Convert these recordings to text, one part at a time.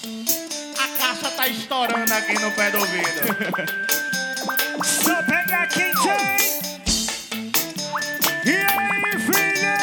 A caixa tá estourando aqui no pé do ouvido. Só pega quem tem. E aí, filha?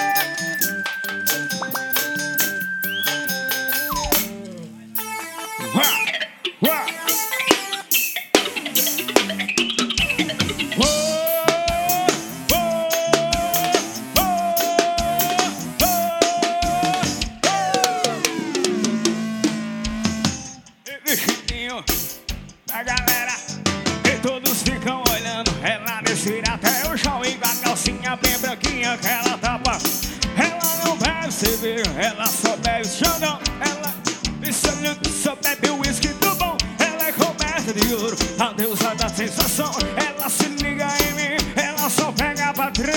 Vestidinho da galera e todos ficam olhando. Ela descer até o chão e com a calcinha bem branquinha que ela tapa. Ela não bebe cerveja, ela só bebe xandão. Ela só bebe o uísque do bom. Ela é coberta de ouro, a deusa da sensação. Ela se liga em mim, ela só pega patrão.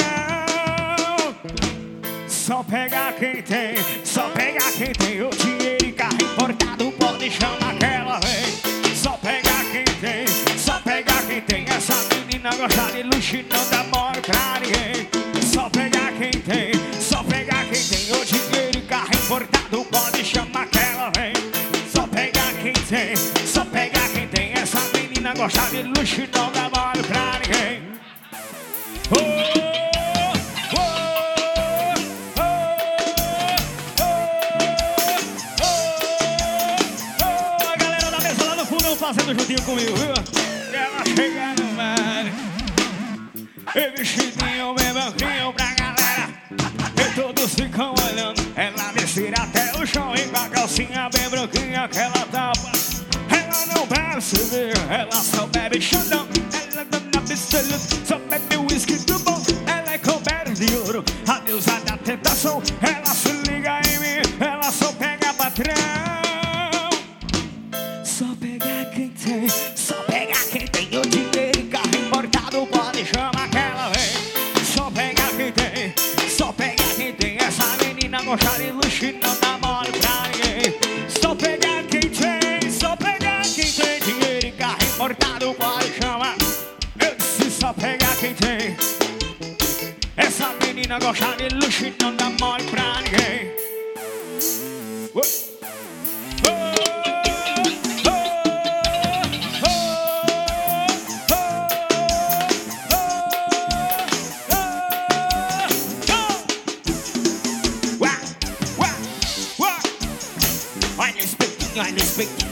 Só pega quem tem, só pega quem tem o dinheiro e carro importado. Pode chamar que ela vem. Só pega quem tem, só pega quem tem. Essa menina gosta de luxo e não dá mole pra ninguém. Só pega quem tem, só pega quem tem o dinheiro e carro importado. Pode chamar que ela vem. Só pega quem tem, só pega quem tem. Essa menina gosta de luxo e não dá mole pra ninguém. Fazendo juntinho comigo, viu? E ela chega no mar e vestidinho bem branquinho pra galera e todos ficam olhando. Ela descer até o chão e com a calcinha bem branquinha que ela tapa. Ela não bebe cerveja, ela só bebe xandão. Ela dona pistola, só bebe uísque do bom. Ela é coberta de ouro, a deusa da tentação. Ela se liga em mim, ela só pega patrão. Só pega quem tem, só pega quem tem o dinheiro e carro importado. Pode chamar que ela vem. Só pega quem tem, só pega quem tem. Essa menina gosta de luxo e não dá mole pra ninguém. Só pega quem tem, só pega quem tem dinheiro e carro importado. Pode chamar. Eu disse só pega quem tem. Essa menina gosta de luxo e não dá mole pra ninguém. Olha o espetinho